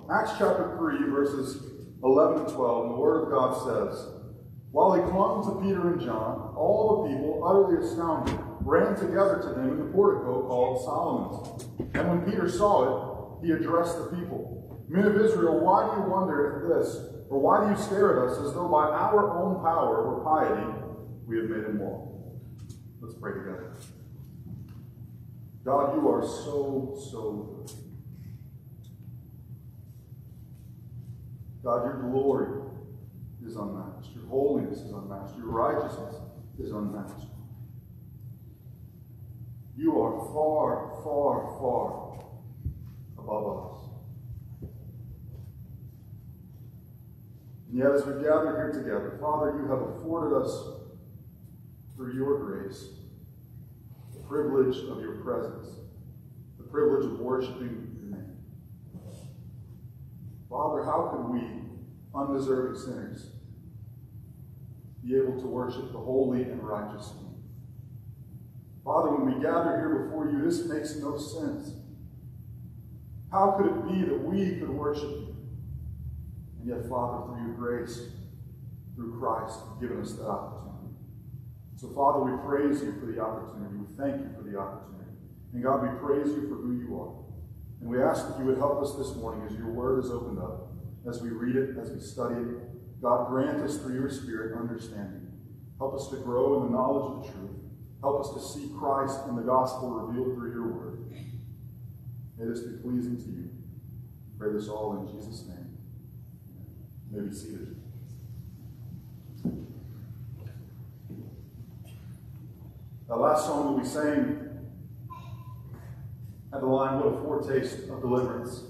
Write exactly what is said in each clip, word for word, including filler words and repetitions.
Acts chapter three, verses eleven and twelve, and the Word of God says, "While he clung to Peter and John, all the people, utterly astounded, ran together to them in the portico called Solomon's. And when Peter saw it, he addressed the people, 'Men of Israel, why do you wonder at this? Or why do you stare at us as though by our own power or piety we have made him walk?'" Let's pray together. God, you are so, so good. God, your glory is unmatched. Your holiness is unmatched. Your righteousness is unmatched. You are far, far, far above us. And yet, as we gather here together, Father, you have afforded us, through your grace, the privilege of your presence, the privilege of worshiping your name. Father, how could we, undeserving sinners, be able to worship the holy and righteous King? Father, when we gather here before you, this makes no sense. How could it be that we could worship you? And yet, Father, through your grace, through Christ, you've given us that opportunity. So, Father, we praise you for the opportunity. We thank you for the opportunity. And God, we praise you for who you are. And we ask that you would help us this morning as your word is opened up, as we read it, as we study it. God, grant us through your Spirit understanding. Help us to grow in the knowledge of the truth. Help us to see Christ in the gospel revealed through your word. May this be pleasing to you. I pray this all in Jesus' name. You may be seated. That last song that we sang had the line, "What a foretaste of deliverance.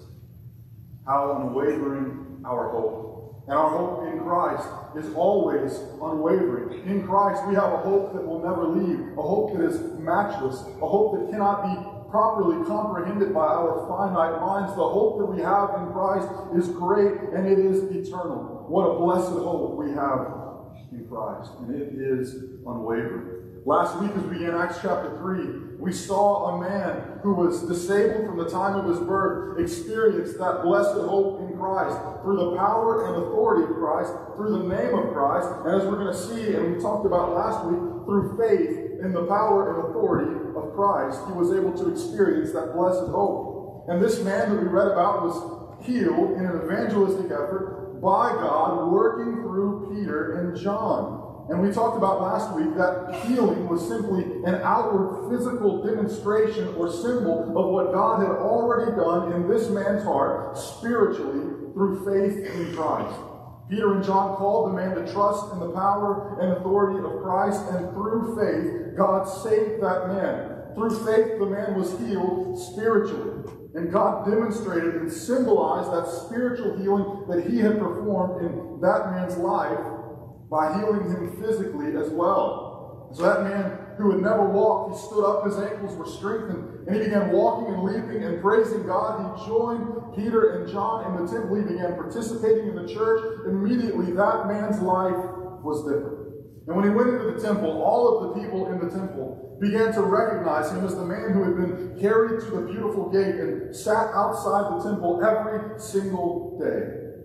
How unwavering our hope." And our hope in Christ is always unwavering. In Christ, we have a hope that will never leave, a hope that is matchless, a hope that cannot be properly comprehended by our finite minds. The hope that we have in Christ is great, and it is eternal. What a blessed hope we have in Christ, and it is unwavering. Last week, as we began Acts chapter three, we saw a man who was disabled from the time of his birth experience that blessed hope in Christ through the power and authority of Christ, through the name of Christ, and as we're going to see, and we talked about last week, through faith in the power and authority of Christ, he was able to experience that blessed hope. And this man that we read about was healed in an evangelistic effort by God, working through Peter and John. And we talked about last week that healing was simply an outward physical demonstration or symbol of what God had already done in this man's heart spiritually through faith in Christ. Peter and John called the man to trust in the power and authority of Christ, and through faith, God saved that man. Through faith, the man was healed spiritually. And God demonstrated and symbolized that spiritual healing that he had performed in that man's life by healing him physically as well. So that man who had never walked, he stood up, his ankles were strengthened, and he began walking and leaping and praising God. He joined Peter and John in the temple. He began participating in the church. Immediately, that man's life was different. And when he went into the temple, all of the people in the temple began to recognize him as the man who had been carried to the beautiful gate and sat outside the temple every single day.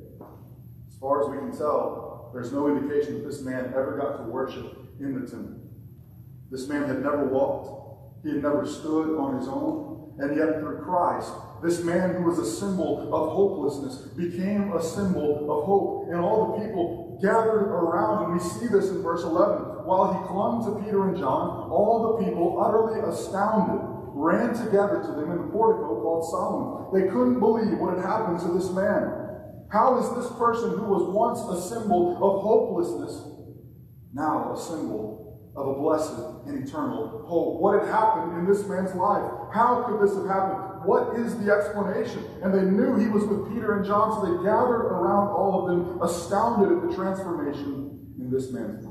As far as we can tell, there's no indication that this man ever got to worship in the temple. This man had never walked. He had never stood on his own. And yet through Christ, this man who was a symbol of hopelessness became a symbol of hope. And all the people gathered around, and we see this in verse eleven. While he clung to Peter and John, all the people, utterly astounded, ran together to them in the portico called Solomon. They couldn't believe what had happened to this man. How is this person who was once a symbol of hopelessness now a symbol of a blessed and eternal hope? What had happened in this man's life? How could this have happened? What is the explanation? And they knew he was with Peter and John, so they gathered around all of them, astounded at the transformation in this man's life.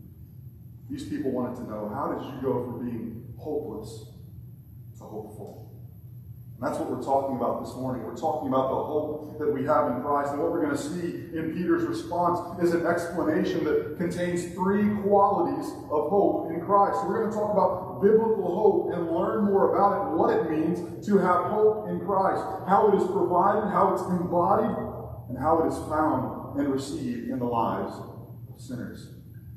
These people wanted to know, how did you go from being hopeless to hopeful? And that's what we're talking about this morning. We're talking about the hope that we have in Christ. And what we're going to see in Peter's response is an explanation that contains three qualities of hope in Christ. So we're going to talk about about biblical hope and learn more about it, what it means to have hope in Christ, how it is provided, how it's embodied, and how it is found and received in the lives of sinners.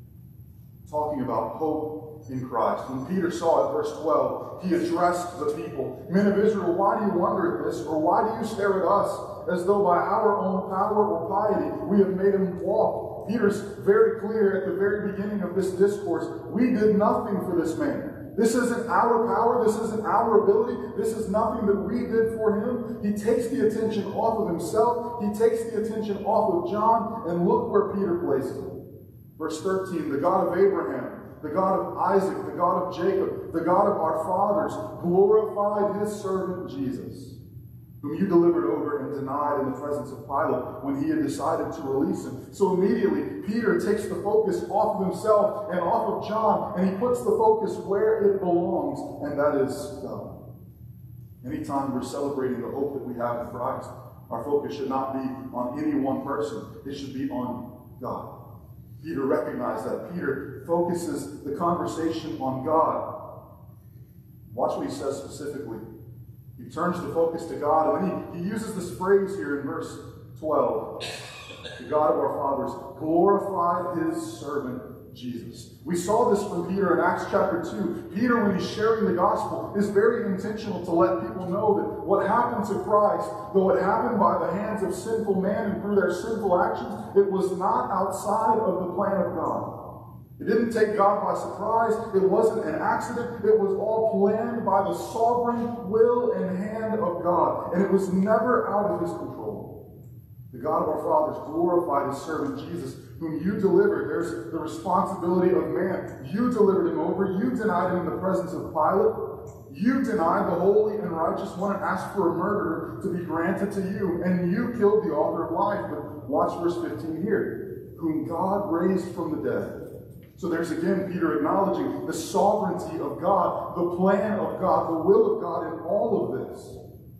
Talking about hope in Christ. When Peter saw it, verse twelve, he addressed the people. Men of Israel, why do you wonder at this? Or why do you stare at us as though by our own power or piety we have made him walk? Peter's very clear at the very beginning of this discourse. We did nothing for this man. This isn't our power. This isn't our ability. This is nothing that we did for him. He takes the attention off of himself. He takes the attention off of John. And look where Peter places it. Verse thirteen, the God of Abraham, the God of Isaac, the God of Jacob, the God of our fathers, glorified his servant Jesus, whom you delivered over and denied in the presence of Pilate when he had decided to release him. So immediately, Peter takes the focus off of himself and off of John, and he puts the focus where it belongs, and that is God. Anytime we're celebrating the hope that we have in Christ, our focus should not be on any one person. It should be on God. Peter recognized that. Peter focuses the conversation on God. Watch what he says specifically. He turns the focus to God, and then he, he uses this phrase here in verse twelve. The God of our fathers glorified his servant Jesus. We saw this from Peter in Acts chapter two. Peter, when he's sharing the gospel, is very intentional to let people know that what happened to Christ, though it happened by the hands of sinful man and through their sinful actions, it was not outside of the plan of God. It didn't take God by surprise. It wasn't an accident. It was all planned by the sovereign will and hand of God. And it was never out of his control. The God of our fathers glorified his servant Jesus, whom you delivered. There's the responsibility of man. You delivered him over. You denied him in the presence of Pilate. You denied the holy and righteous one and asked for a murderer to be granted to you. And you killed the author of life. But watch verse fifteen here. Whom God raised from the dead. So there's again Peter acknowledging the sovereignty of God, the plan of God, the will of God in all of this.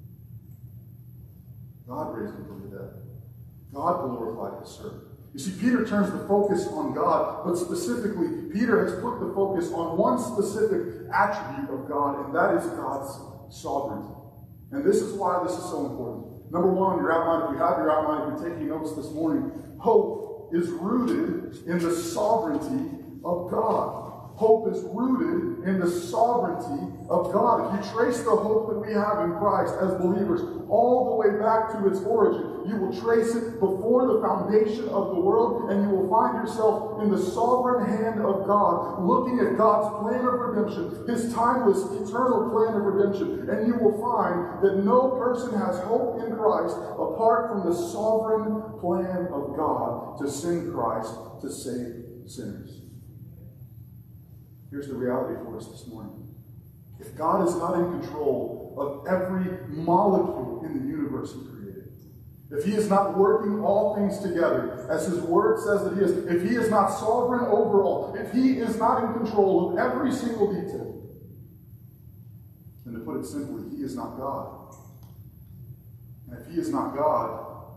God raised him from the dead. God glorified his servant. You see, Peter turns the focus on God, but specifically, Peter has put the focus on one specific attribute of God, and that is God's sovereignty. And this is why this is so important. Number one on your outline, if you have your outline, if you're taking notes this morning, hope is rooted in the sovereignty of God. Hope is rooted in the sovereignty of God. If you trace the hope that we have in Christ as believers all the way back to its origin, you will trace it before the foundation of the world, and you will find yourself in the sovereign hand of God, looking at God's plan of redemption, his timeless, eternal plan of redemption, and you will find that no person has hope in Christ apart from the sovereign plan of God to send Christ to save sinners. Here's the reality for us this morning. If God is not in control of every molecule in the universe he created, if he is not working all things together, as his word says that he is, if he is not sovereign over all, if he is not in control of every single detail, then to put it simply, he is not God. And if he is not God,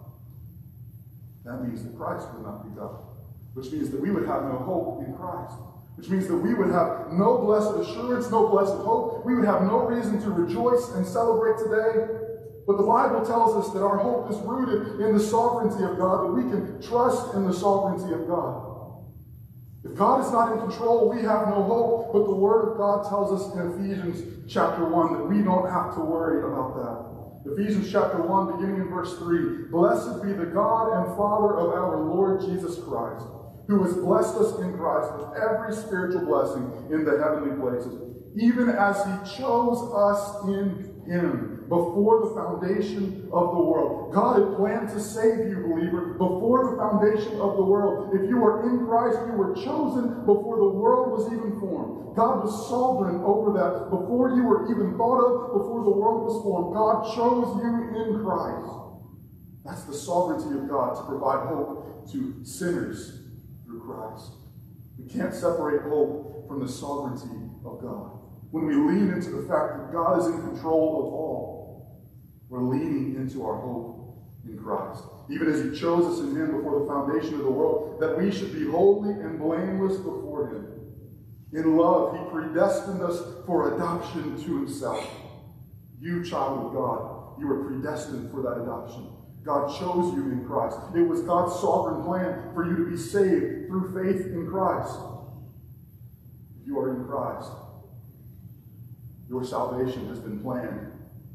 that means that Christ would not be God, which means that we would have no hope in Christ. Which means that we would have no blessed assurance, no blessed hope. We would have no reason to rejoice and celebrate today. But the Bible tells us that our hope is rooted in the sovereignty of God, that we can trust in the sovereignty of God. If God is not in control, we have no hope. But the Word of God tells us in Ephesians chapter one that we don't have to worry about that. Ephesians chapter one, beginning in verse three. Blessed be the God and Father of our Lord Jesus Christ, who has blessed us in Christ with every spiritual blessing in the heavenly places, even as he chose us in him before the foundation of the world. God had planned to save you, believer, before the foundation of the world. If you are in Christ, you were chosen before the world was even formed. God was sovereign over that. Before you were even thought of, before the world was formed, God chose you in Christ. That's the sovereignty of God to provide hope to sinners through Christ. We can't separate hope from the sovereignty of God. When we lean into the fact that God is in control of all, we're leaning into our hope in Christ. Even as he chose us in him before the foundation of the world, that we should be holy and blameless before him. In love, he predestined us for adoption to himself. You, child of God, you were predestined for that adoption. God chose you in Christ. It was God's sovereign plan for you to be saved through faith in Christ. If you are in Christ, your salvation has been planned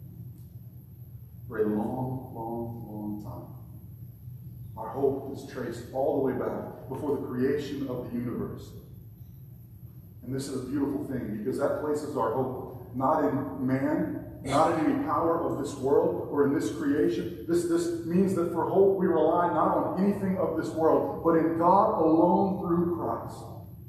for a long, long, long time. Our hope is traced all the way back before the creation of the universe. And this is a beautiful thing, because that places our hope not in man, not in any power of this world or in this creation. This, this means that for hope we rely not on anything of this world, but in God alone through Christ.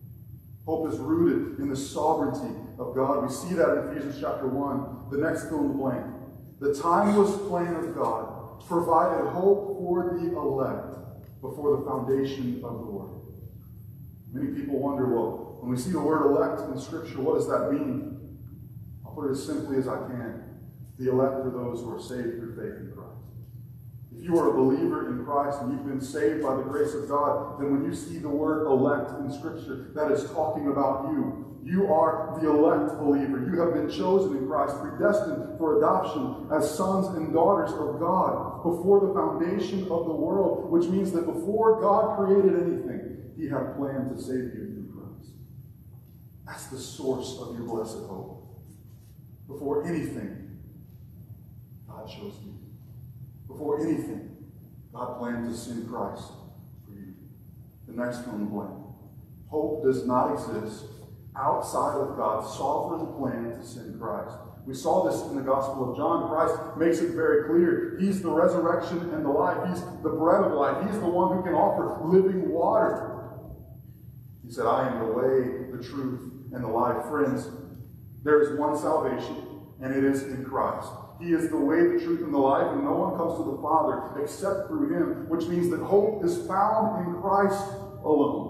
Hope is rooted in the sovereignty of God. We see that in Ephesians chapter one, the next fill in the blank. The timeless plan of God provided hope for the elect before the foundation of the world. Many people wonder, well, when we see the word elect in Scripture, what does that mean? I'll put it as simply as I can. The elect are those who are saved through faith in Christ. If you are a believer in Christ and you've been saved by the grace of God, then when you see the word elect in Scripture, that is talking about you. You are the elect believer. You have been chosen in Christ, predestined for adoption as sons and daughters of God before the foundation of the world, which means that before God created anything, he had planned to save you through Christ. That's the source of your blessed hope. Before anything, God chose you. Before anything, God planned to send Christ for you. The next one in the blank. Hope does not exist outside of God's sovereign plan to send Christ. We saw this in the Gospel of John. Christ makes it very clear. He's the resurrection and the life. He's the bread of life. He's the one who can offer living water. He said, I am the way, the truth, and the life. Friends, there is one salvation, and it is in Christ. He is the way, the truth, and the life, and no one comes to the Father except through him, which means that hope is found in Christ alone.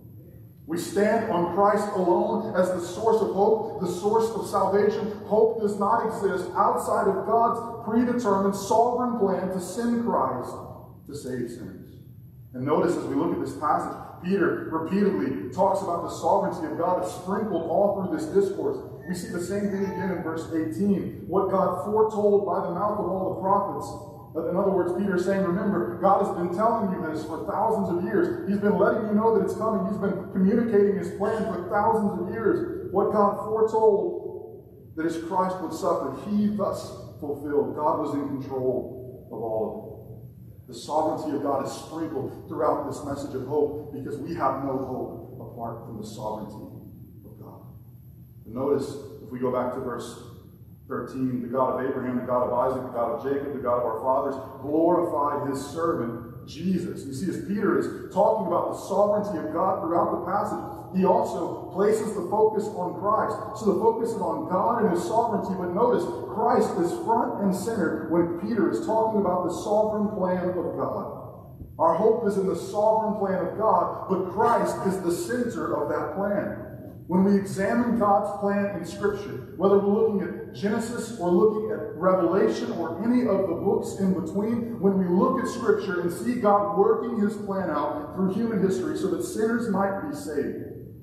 We stand on Christ alone as the source of hope, the source of salvation. Hope does not exist outside of God's predetermined sovereign plan to send Christ to save sinners. And notice as we look at this passage, Peter repeatedly talks about the sovereignty of God. It's sprinkled all through this discourse. We see the same thing again in verse eighteen. What God foretold by the mouth of all the prophets. In other words, Peter is saying, remember, God has been telling you this for thousands of years. He's been letting you know that it's coming. He's been communicating his plan for thousands of years. What God foretold that his Christ would suffer, he thus fulfilled. God was in control of all of it. The sovereignty of God is sprinkled throughout this message of hope because we have no hope apart from the sovereignty of God. And notice, if we go back to verse thirteen, the God of Abraham, the God of Isaac, the God of Jacob, the God of our fathers, glorified his servant, Jesus. You see, as Peter is talking about the sovereignty of God throughout the passage, he also places the focus on Christ. So the focus is on God and his sovereignty, but notice, Christ is front and center when Peter is talking about the sovereign plan of God. Our hope is in the sovereign plan of God, but Christ is the center of that plan. When we examine God's plan in Scripture, whether we're looking at Genesis or looking at Revelation or any of the books in between, when we look at Scripture and see God working his plan out through human history so that sinners might be saved,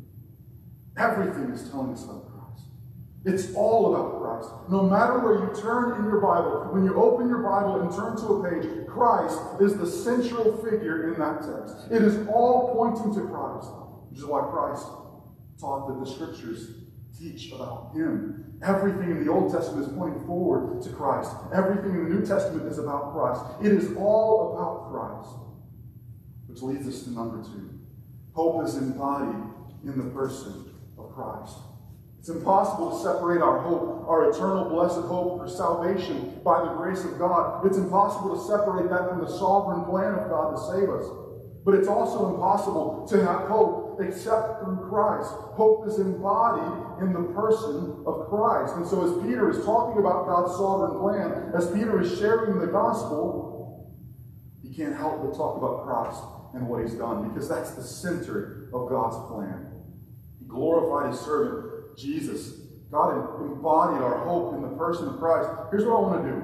everything is telling us about Christ. It's all about Christ. No matter where you turn in your Bible, when you open your Bible and turn to a page, Christ is the central figure in that text. It is all pointing to Christ, which is why Christ taught that the Scriptures teach about him. Everything in the Old Testament is pointing forward to Christ. Everything in the New Testament is about Christ. It is all about Christ. Which leads us to number two. Hope is embodied in the person of Christ. It's impossible to separate our hope, our eternal blessed hope for salvation by the grace of God. It's impossible to separate that from the sovereign plan of God to save us. But it's also impossible to have hope except through Christ. Hope is embodied in the person of Christ. And so as Peter is talking about God's sovereign plan, as Peter is sharing the gospel, he can't help but talk about Christ and what he's done, because that's the center of God's plan. He glorified his servant, Jesus. God embodied our hope in the person of Christ. Here's what I want to do.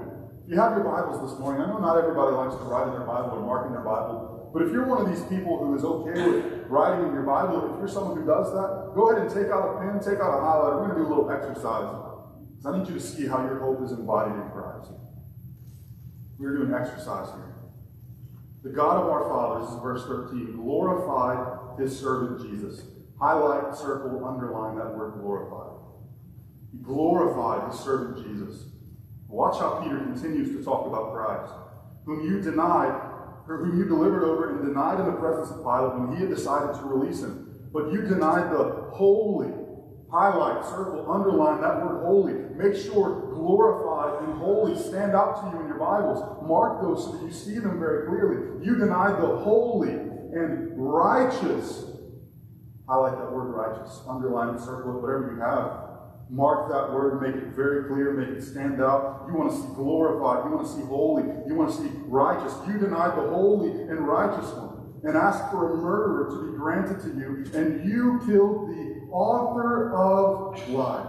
you have your Bibles this morning, I know not everybody likes to write in their Bible or mark in their Bible, but if you're one of these people who is okay with writing in your Bible, if you're someone who does that, go ahead and take out a pen, take out a highlighter. We're going to do a little exercise. Because I need you to see how your hope is embodied in Christ. We're doing an exercise here. The God of our fathers, this is verse thirteen, glorified his servant Jesus. Highlight, circle, underline that word glorified. He glorified his servant Jesus. Watch how Peter continues to talk about Christ, whom you denied, or whom you delivered over and denied in the presence of Pilate when he had decided to release him. But you denied the holy. Highlight, circle, underline that word holy. Make sure glorified and holy stand out to you in your Bibles. Mark those so that you see them very clearly. You denied the holy and righteous. Highlight that word righteous. Underline it, circle it, whatever you have. Mark that word, make it very clear, make it stand out. You want to see glorified, you want to see holy, you want to see righteous. You denied the holy and righteous one and asked for a murderer to be granted to you, and you killed the author of life.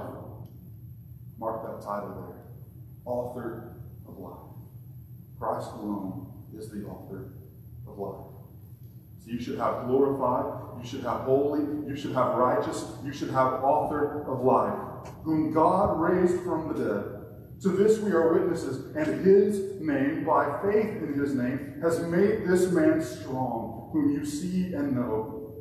Mark that title there. Author of life. Christ alone is the author of life. So you should have glorified, you should have holy, you should have righteous, you should have author of life, whom God raised from the dead. To this we are witnesses, and his name, by faith in his name, has made this man strong, whom you see and know.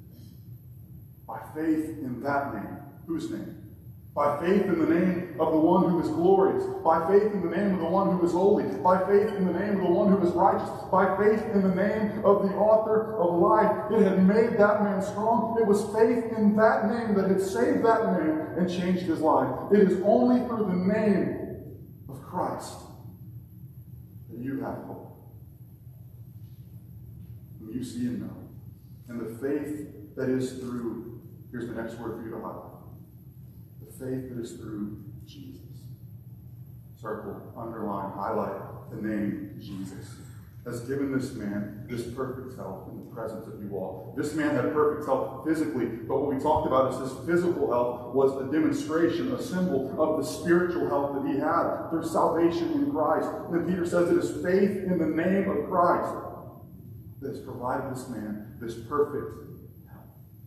By faith in that name. Whose name? By faith in the name of the one who is glorious. By faith in the name of the one who is holy. By faith in the name of the one who is righteous. By faith in the name of the author of life. It had made that man strong. It was faith in that name that had saved that man and changed his life. It is only through the name of Christ that you have hope. Whom you see and know. And the faith that is through, here's the next word for you to highlight. The faith that is through Jesus. Circle, underline, highlight the name Jesus. Has given this man this perfect health in the presence of you all. This man had perfect health physically, but what we talked about is this physical health was a demonstration, a symbol of the spiritual health that he had through salvation in Christ. And then Peter says it is faith in the name of Christ that has provided this man this perfect health.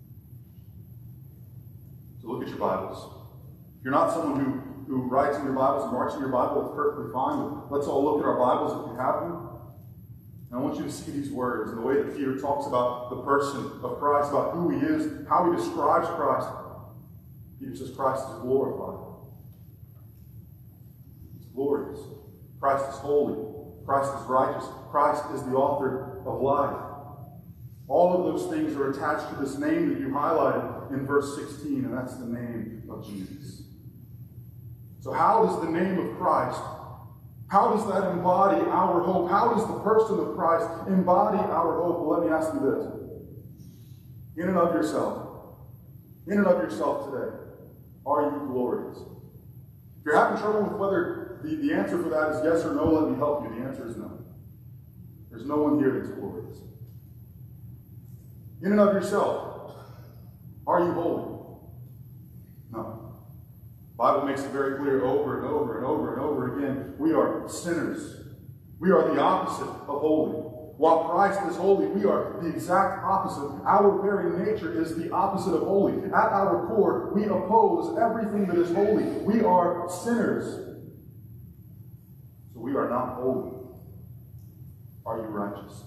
So look at your Bibles. If you're not someone who, who writes in your Bibles and marks in your Bible, it's perfectly fine. Let's all look at our Bibles if you have them. And I want you to see these words and the way that Peter talks about the person of Christ, about who he is, how he describes Christ. Peter says Christ is glorified. He's glorious. Christ is holy. Christ is righteous. Christ is the author of life. All of those things are attached to this name that you highlighted in verse sixteen, and that's the name of Jesus. So how does the name of Christ, how does that embody our hope? How does the person of Christ embody our hope? Well, let me ask you this. In and of yourself, in and of yourself today, are you glorious? If you're having trouble with whether the, the answer for that is yes or no, let me help you. The answer is no. There's no one here that's glorious. In and of yourself, are you holy? No. The Bible makes it very clear over and over and over and over again, we are sinners. We are the opposite of holy. While Christ is holy, we are the exact opposite. Our very nature is the opposite of holy. At our core, we oppose everything that is holy. We are sinners. So we are not holy. Are you righteous?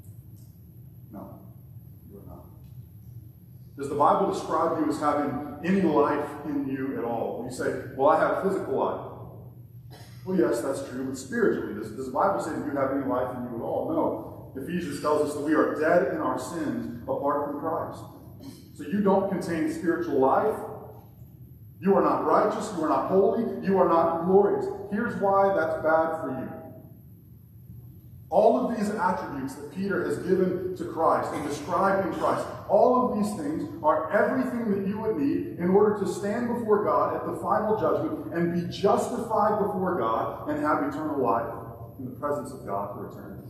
No, you are not. Does the Bible describe you as having any life in you at all? You say, well, I have physical life. Well, yes, that's true, but spiritually, does, does the Bible say that you have any life in you at all? No. Ephesians tells us that we are dead in our sins apart from Christ. So you don't contain spiritual life. You are not righteous. You are not holy. You are not glorious. Here's why that's bad for you. All of these attributes that Peter has given to Christ and described in Christ, all of these things are everything that you would need in order to stand before God at the final judgment and be justified before God and have eternal life in the presence of God for eternity.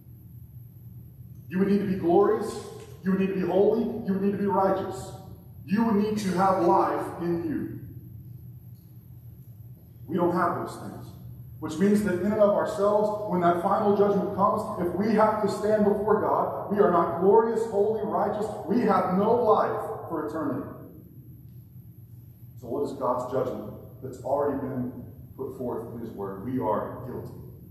You would need to be glorious. You would need to be holy. You would need to be righteous. You would need to have life in you. We don't have those things. Which means that in and of ourselves, when that final judgment comes, if we have to stand before God, we are not glorious, holy, righteous. We have no life for eternity. So what is God's judgment that's already been put forth in His Word? We are guilty.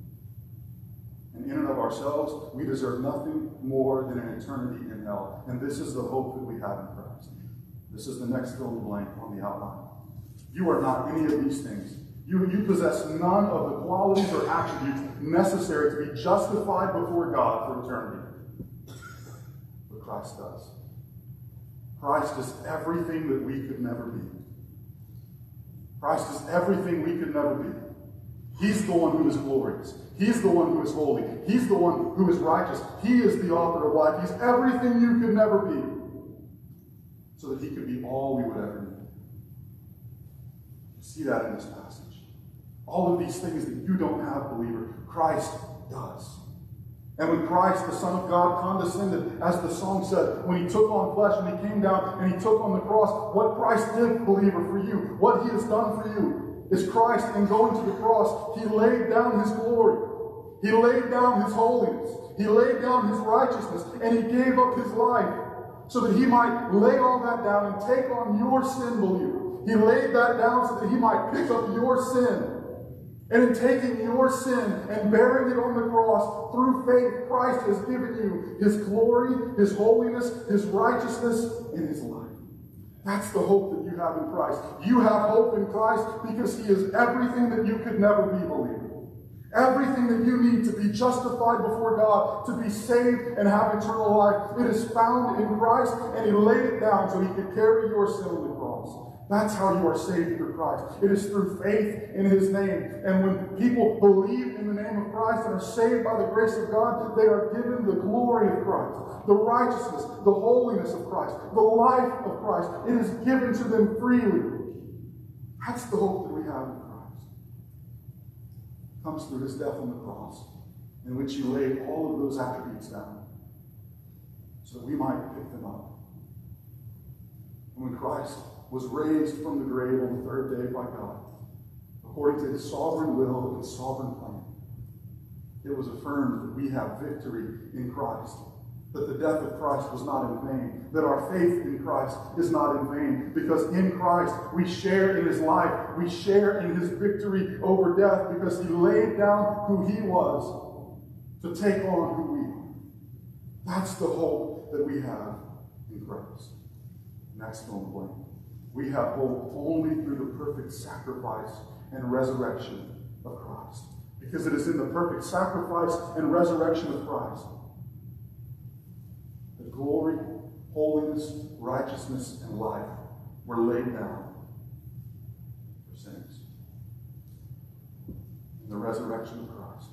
And in and of ourselves, we deserve nothing more than an eternity in hell. And this is the hope that we have in Christ. This is the next fill in the blank on the outline. You are not any of these things. You, you possess none of the qualities or attributes necessary to be justified before God for eternity. But Christ does. Christ is everything that we could never be. Christ is everything we could never be. He's the one who is glorious. He's the one who is holy. He's the one who is righteous. He is the author of life. He's everything you could never be, so that He could be all we would ever need. You see that in this passage. All of these things that you don't have, believer, Christ does. And when Christ, the Son of God, condescended, as the song said, when He took on flesh and He came down and He took on the cross, what Christ did, believer, for you, what He has done for you, is Christ, in going to the cross, He laid down His glory. He laid down His holiness. He laid down His righteousness. And He gave up His life so that He might lay all that down and take on your sin, believer. He laid that down so that He might pick up your sin. And in taking your sin and bearing it on the cross, through faith, Christ has given you His glory, His holiness, His righteousness, and His life. That's the hope that you have in Christ. You have hope in Christ because He is everything that you could never be, believer. Everything that you need to be justified before God, to be saved and have eternal life, it is found in Christ, and He laid it down so He could carry your sin on the cross. That's how you are saved through Christ. It is through faith in His name. And when people believe in the name of Christ and are saved by the grace of God, they are given the glory of Christ, the righteousness, the holiness of Christ, the life of Christ. It is given to them freely. That's the hope that we have in Christ. It comes through His death on the cross, in which He laid all of those attributes down so that we might pick them up. And when Christ was raised from the grave on the third day by God, according to His sovereign will and sovereign plan, it was affirmed that we have victory in Christ, that the death of Christ was not in vain, that our faith in Christ is not in vain, because in Christ we share in His life, we share in His victory over death, because He laid down who He was to take on who we are. That's the hope that we have in Christ. Next fill in the blank. We have hope only through the perfect sacrifice and resurrection of Christ. Because it is in the perfect sacrifice and resurrection of Christ that glory, holiness, righteousness, and life were laid down for sinners. In the resurrection of Christ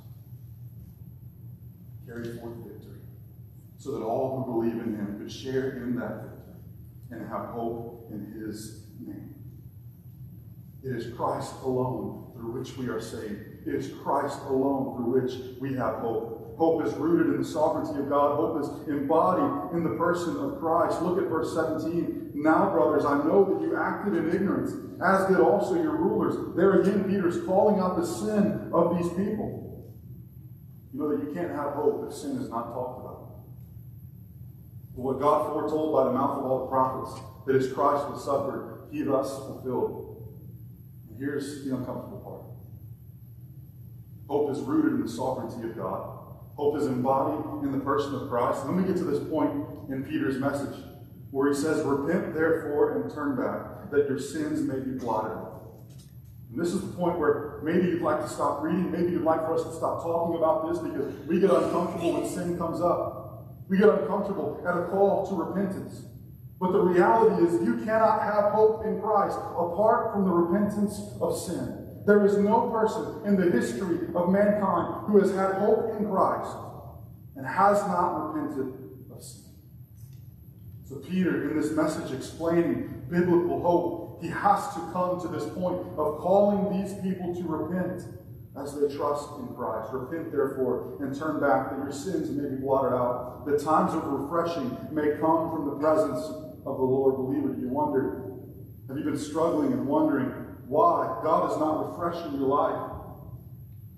carried forth victory, so that all who believe in Him could share in that victory and have hope in His name. It is Christ alone through which we are saved. It is Christ alone through which we have hope. Hope is rooted in the sovereignty of God. Hope is embodied in the person of Christ. Look at verse seventeen. Now, brothers, I know that you acted in ignorance, as did also your rulers. There again, Peter is calling out the sin of these people. You know that you can't have hope if sin is not talked about. But what God foretold by the mouth of all the prophets, that as Christ would suffer, He thus fulfilled. And here's the uncomfortable part. Hope is rooted in the sovereignty of God. Hope is embodied in the person of Christ. And let me get to this point in Peter's message, where he says, repent therefore and turn back, that your sins may be blotted out. And this is the point where maybe you'd like to stop reading, maybe you'd like for us to stop talking about this, because we get uncomfortable when sin comes up. We get uncomfortable at a call to repentance. But the reality is you cannot have hope in Christ apart from the repentance of sin. There is no person in the history of mankind who has had hope in Christ and has not repented of sin. So Peter, in this message explaining biblical hope, he has to come to this point of calling these people to repent as they trust in Christ. Repent, therefore, and turn back, that your sins may be blotted out, that times of refreshing may come from the presence of the Lord. Believer, do you wonder? Have you been struggling and wondering why God is not refreshing your life?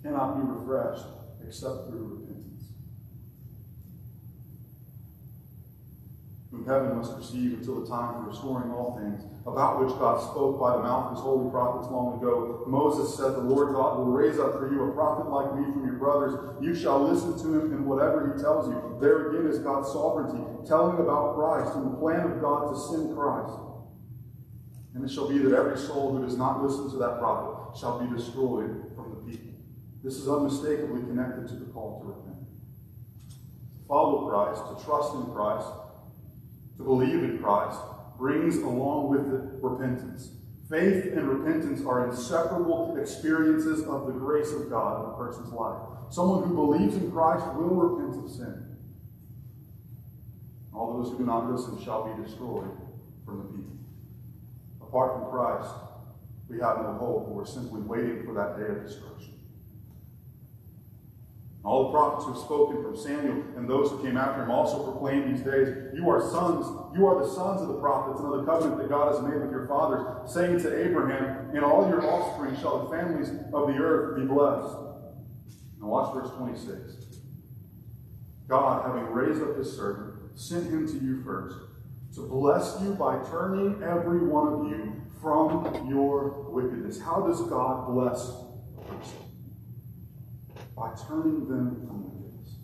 cannot be refreshed except through repentance. Whom heaven must receive until the time for restoring all things, about which God spoke by the mouth of his holy prophets long ago. Moses said, the Lord God will raise up for you a prophet like me from your brothers. You shall listen to him in whatever he tells you. There again is God's sovereignty, telling about Christ and the plan of God to send Christ. And it shall be that every soul who does not listen to that prophet shall be destroyed from the people. This is unmistakably connected to the call to repent. To follow Christ, to trust in Christ, to believe in Christ, brings along with it repentance. Faith and repentance are inseparable experiences of the grace of God in a person's life. Someone who believes in Christ will repent of sin. All those who do not listen shall be destroyed from the people. Apart from Christ, we have no hope. We're simply waiting for that day of destruction. All the prophets who have spoken from Samuel and those who came after him also proclaimed these days, you are sons, you are the sons of the prophets and of the covenant that God has made with your fathers, saying to Abraham, in all your offspring shall the families of the earth be blessed. Now watch verse twenty-six. God, having raised up his servant, sent him to you first, to bless you by turning every one of you from your wickedness. How does God bless a person? By turning them from wickedness.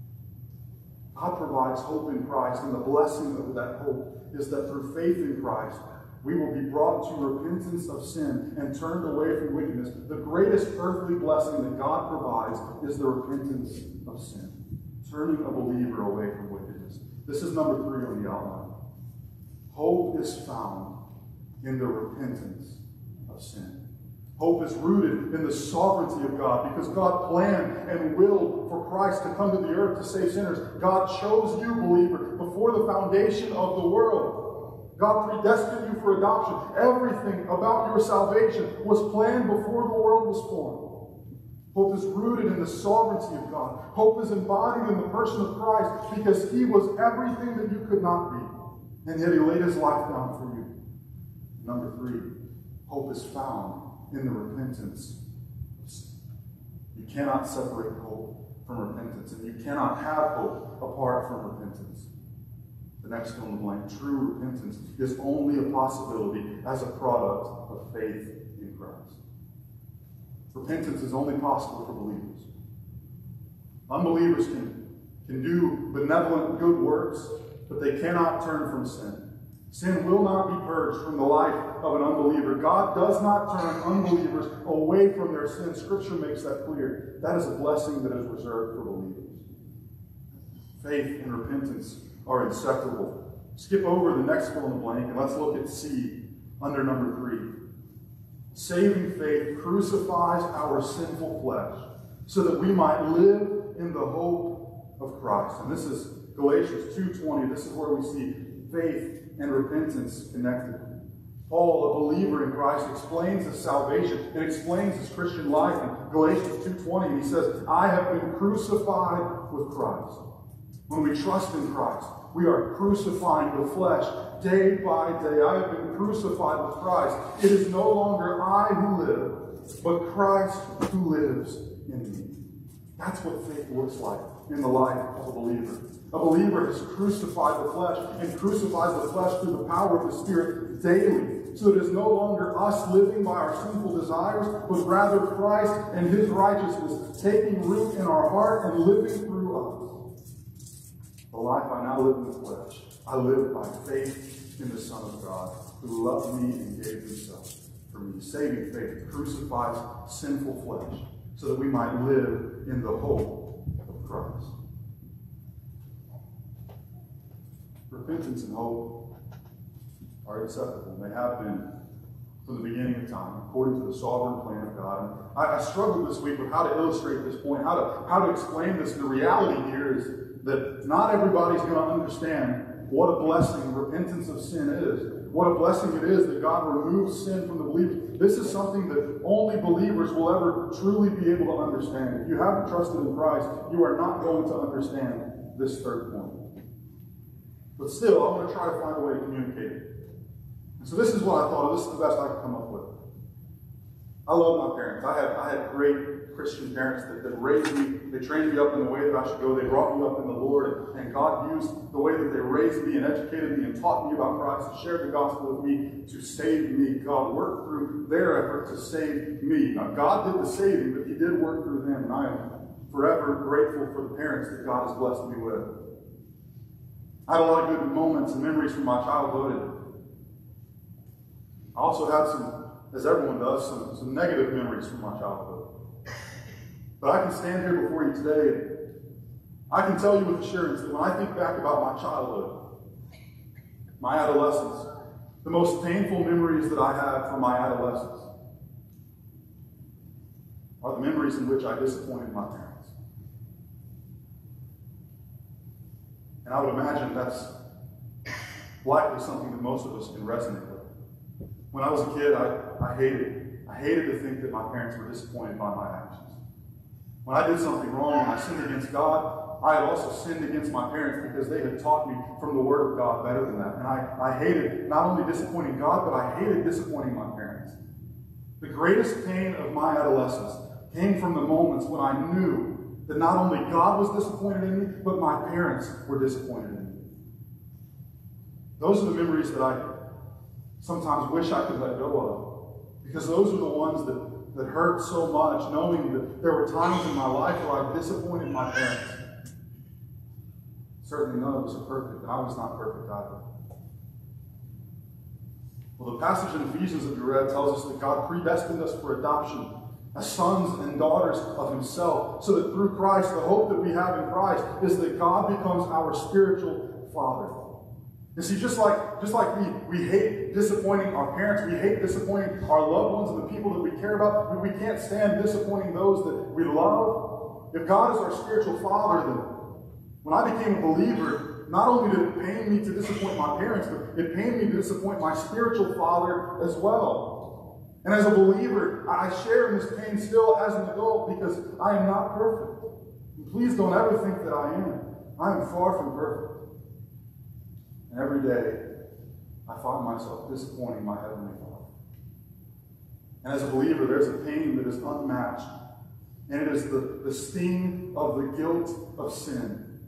God provides hope in Christ, and the blessing of that hope is that through faith in Christ, we will be brought to repentance of sin and turned away from wickedness. The greatest earthly blessing that God provides is the repentance of sin, turning a believer away from wickedness. This is number three on the outline. Hope is found in the repentance of sin. Hope is rooted in the sovereignty of God because God planned and willed for Christ to come to the earth to save sinners. God chose you, believer, before the foundation of the world. God predestined you for adoption. Everything about your salvation was planned before the world was formed. Hope is rooted in the sovereignty of God. Hope is embodied in the person of Christ because he was everything that you could not be. And yet he laid his life down for you. Number three, hope is found in the repentance of sin. You cannot separate hope from repentance, and you cannot have hope apart from repentance. The next fill in the blank, true repentance is only a possibility as a product of faith in Christ. Repentance is only possible for believers. Unbelievers can, can do benevolent good works, but they cannot turn from sin. Sin will not be purged from the life of an unbeliever. God does not turn unbelievers away from their sin. Scripture makes that clear. That is a blessing that is reserved for believers. Faith and repentance are inseparable. Skip over the next fill in the blank and let's look at C under number three. Saving faith crucifies our sinful flesh so that we might live in the hope of Christ. And this is Galatians two twenty. This is where we see faith and repentance connected. Paul, a believer in Christ, explains his salvation and explains his Christian life in Galatians two twenty. He says, I have been crucified with Christ. When we trust in Christ, we are crucifying the flesh day by day. I have been crucified with Christ. It is no longer I who live, but Christ who lives in me. That's what faith looks like in the life of a believer. A believer has crucified the flesh and crucifies the flesh through the power of the Spirit daily. So it is no longer us living by our sinful desires, but rather Christ and his righteousness taking root in our heart and living through us. The life I now live in the flesh, I live by faith in the Son of God, who loved me and gave himself for me. Saving faith crucifies sinful flesh so that we might live in the hope of Christ. Repentance and hope are inseparable. They have been from the beginning of time, according to the sovereign plan of God. And I, I struggled this week with how to illustrate this point, how to, how to explain this. The reality here is that not everybody's going to understand what a blessing repentance of sin is. What a blessing it is that God removes sin from the believer. This is something that only believers will ever truly be able to understand. If you haven't trusted in Christ, you are not going to understand this third point. But still, I'm going to try to find a way to communicate it. And so this is what I thought of. This is the best I could come up with. I love my parents. I had, I had great Christian parents that, that raised me. They trained me up in the way that I should go. They brought me up in the Lord. And, and God used the way that they raised me and educated me and taught me about Christ and shared the gospel with me to save me. God worked through their effort to save me. Now, God did the saving, but he did work through them. And I am forever grateful for the parents that God has blessed me with. I had a lot of good moments and memories from my childhood. And I also had some, as everyone does, some, some negative memories from my childhood. But I can stand here before you today and I can tell you with assurance that when I think back about my childhood, my adolescence, the most painful memories that I have from my adolescence are the memories in which I disappointed my parents. And I would imagine that's likely something that most of us can resonate with. When I was a kid, I, I hated, I hated to think that my parents were disappointed by my actions. When I did something wrong, when I sinned against God, I had also sinned against my parents because they had taught me from the Word of God better than that. And I, I hated not only disappointing God, but I hated disappointing my parents. The greatest pain of my adolescence came from the moments when I knew that not only God was disappointed in me, but my parents were disappointed in me. Those are the memories that I sometimes wish I could let go of, because those are the ones that that hurt so much, knowing that there were times in my life where I disappointed my parents. Certainly none of us are perfect, and I was not perfect either. Well, the passage in Ephesians that we read tells us that God predestined us for adoption as sons and daughters of himself, so that through Christ, the hope that we have in Christ is that God becomes our spiritual Father. You see, just like, just like we, we hate disappointing our parents, we hate disappointing our loved ones and the people that we care about, we, we can't stand disappointing those that we love. If God is our spiritual Father, then when I became a believer, not only did it pain me to disappoint my parents, but it pained me to disappoint my spiritual Father as well. And as a believer, I share in this pain still as an adult because I am not perfect. And please don't ever think that I am. I am far from perfect. And every day, I find myself disappointing my Heavenly Father. And as a believer, there's a pain that is unmatched. And it is the, the sting of the guilt of sin.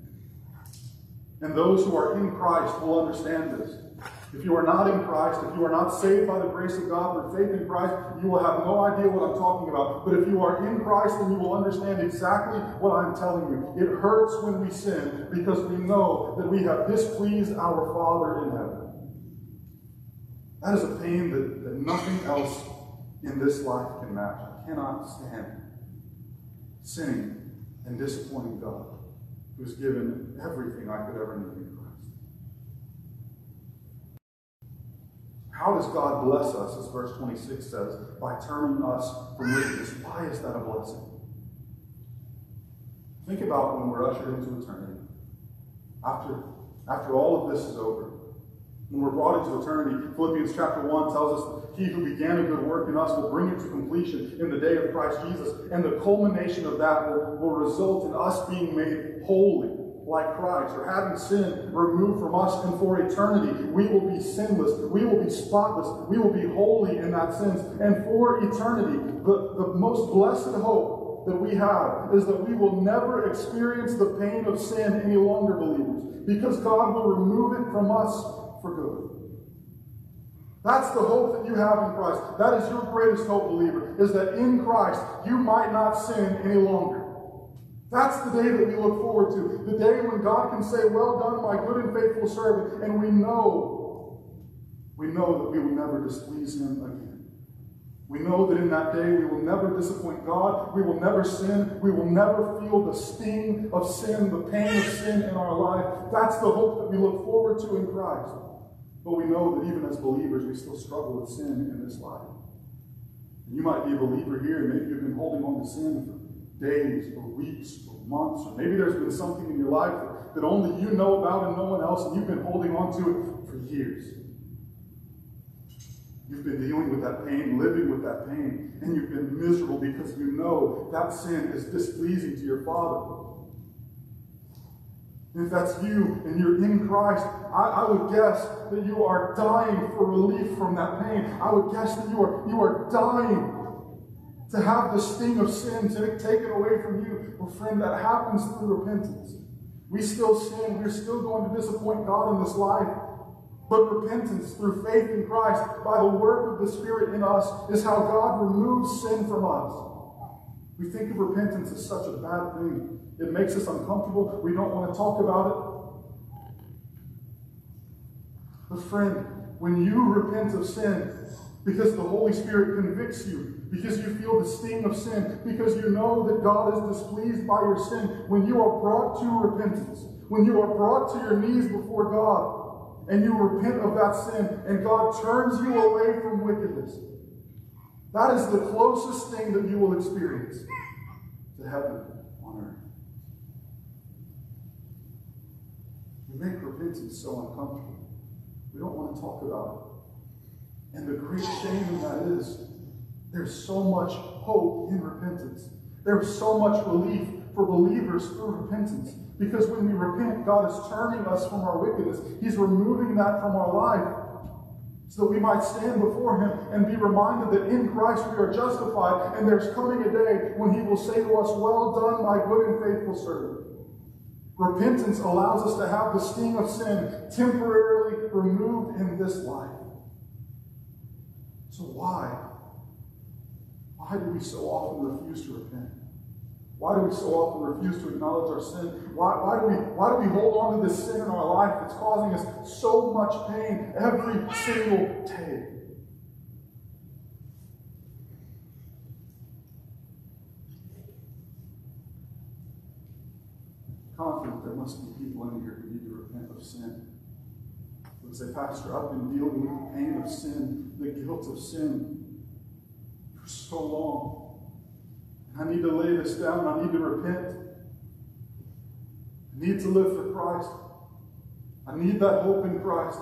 And those who are in Christ will understand this. If you are not in Christ, if you are not saved by the grace of God through faith in Christ, you will have no idea what I'm talking about. But if you are in Christ, then you will understand exactly what I'm telling you. It hurts when we sin because we know that we have displeased our Father in heaven. That is a pain that, that nothing else in this life can match. I cannot stand sinning and disappointing God, who's given everything I could ever need in Christ. How does God bless us, as verse twenty-six says, by turning us from wickedness? Why is that a blessing? Think about when we're ushered into eternity. After, after all of this is over, when we're brought into eternity, Philippians chapter one tells us that he who began a good work in us will bring it to completion in the day of Christ Jesus. And the culmination of that will, will result in us being made holy like Christ, or having sin removed from us, and for eternity we will be sinless, we will be spotless, we will be holy in that sense. And for eternity, the, the most blessed hope that we have is that we will never experience the pain of sin any longer, believers, because God will remove it from us for good. That's the hope that you have in Christ. That is your greatest hope, believer, is that in Christ you might not sin any longer. That's the day that we look forward to. The day when God can say, well done, my good and faithful servant. And we know, we know that we will never displease him again. We know that in that day we will never disappoint God. We will never sin. We will never feel the sting of sin, the pain of sin in our life. That's the hope that we look forward to in Christ. But we know that even as believers, we still struggle with sin in this life. And you might be a believer here, and maybe you've been holding on to sin for days or weeks or months, or maybe there's been something in your life that, that only you know about and no one else, and you've been holding on to it for years. You've been dealing with that pain, living with that pain, and you've been miserable because you know that sin is displeasing to your Father. And if that's you and you're in Christ, I, I would guess that you are dying for relief from that pain. I would guess that you are, you are dying to have the sting of sin taken away from you. Well, friend, that happens through repentance. We still sin. We're still going to disappoint God in this life. But repentance through faith in Christ, by the work of the Spirit in us, is how God removes sin from us. We think of repentance as such a bad thing. It makes us uncomfortable. We don't want to talk about it. But friend, when you repent of sin, because the Holy Spirit convicts you, because you feel the sting of sin, because you know that God is displeased by your sin, when you are brought to repentance, when you are brought to your knees before God, and you repent of that sin, and God turns you away from wickedness, that is the closest thing that you will experience to heaven on earth. We make repentance so uncomfortable. We don't want to talk about it. And the great shame in that is, there's so much hope in repentance. There's so much relief for believers through repentance. Because when we repent, God is turning us from our wickedness. He's removing that from our life so that we might stand before Him and be reminded that in Christ we are justified, and there's coming a day when He will say to us, "Well done, my good and faithful servant." Repentance allows us to have the sting of sin temporarily removed in this life. So why? Why do we so often refuse to repent? Why do we so often refuse to acknowledge our sin? Why, why, do we, why do we hold on to this sin in our life that's causing us so much pain every single day? Confident there must be people in here who need to repent of sin. Would say, "Pastor, I've been dealing with the pain of sin, the guilt of sin for so long. I need to lay this down. I need to repent. I need to live for Christ. I need that hope in Christ."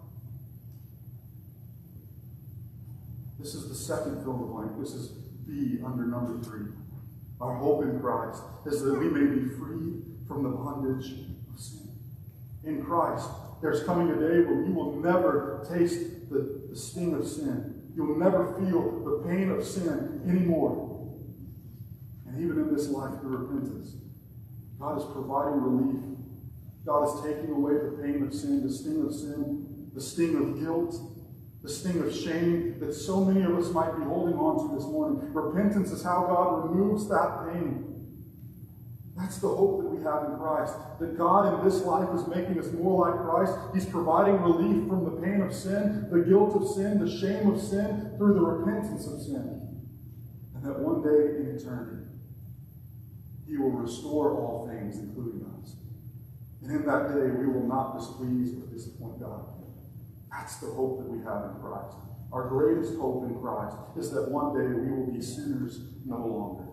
This is the second fill in the blank. This is B under number three. Our hope in Christ is that we may be freed from the bondage of sin. In Christ, there's coming a day when you will never taste the, the sting of sin. You will never feel the pain of sin anymore. And even in this life, through repentance, God is providing relief. God is taking away the pain of sin, the sting of sin, the sting of guilt, the sting of shame that so many of us might be holding on to this morning. Repentance is how God removes that pain. That's the hope that we have in Christ. That God in this life is making us more like Christ. He's providing relief from the pain of sin, the guilt of sin, the shame of sin, through the repentance of sin. And that one day in eternity, He will restore all things, including us. And in that day, we will not displease or disappoint God. That's the hope that we have in Christ. Our greatest hope in Christ is that one day we will be sinners no longer.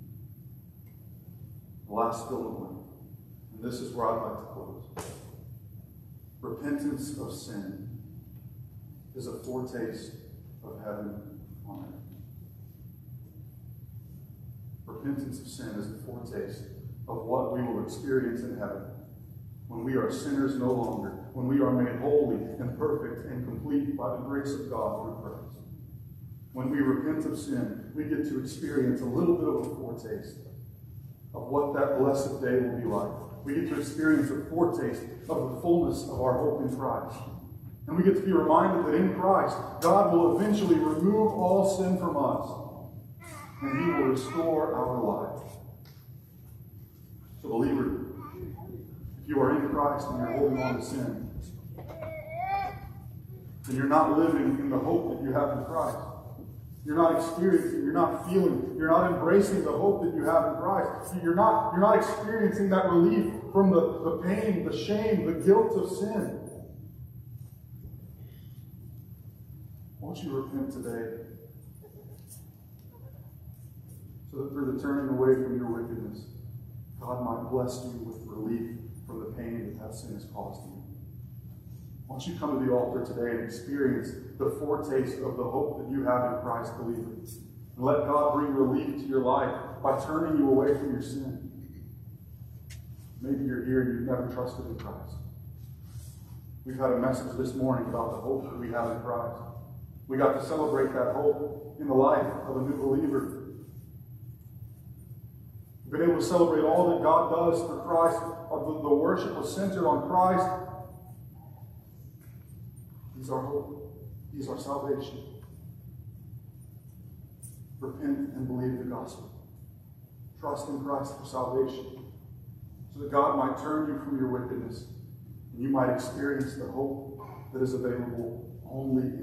The last fill in the blank. And this is where I'd like to close. Repentance of sin is a foretaste of heaven on earth. Repentance of sin is a foretaste of what we will experience in heaven when we are sinners no longer, when we are made holy and perfect and complete by the grace of God through Christ. When we repent of sin, we get to experience a little bit of a foretaste of what that blessed day will be like. We get to experience a foretaste of the fullness of our hope in Christ. And we get to be reminded that in Christ, God will eventually remove all sin from us, and He will restore our life. So, believer, if you are in Christ and you're holding on to sin, then you're not living in the hope that you have in Christ. You're not experiencing, you're not feeling, you're not embracing the hope that you have in Christ. You're not, you're not experiencing that relief from the, the pain, the shame, the guilt of sin. Won't you repent today? So that through the turning away from your wickedness, God might bless you with relief from the pain that that sin has caused you. Won't you come to the altar today and experience the foretaste of the hope that you have in Christ, believer? And let God bring relief to your life by turning you away from your sin. Maybe you're here and you've never trusted in Christ. We've had a message this morning about the hope that we have in Christ. We got to celebrate that hope in the life of a new believer. been able to celebrate all that God does through Christ. The, the worship was centered on Christ. He's our hope. He's our salvation. Repent and believe the gospel. Trust in Christ for salvation, so that God might turn you from your wickedness and you might experience the hope that is available only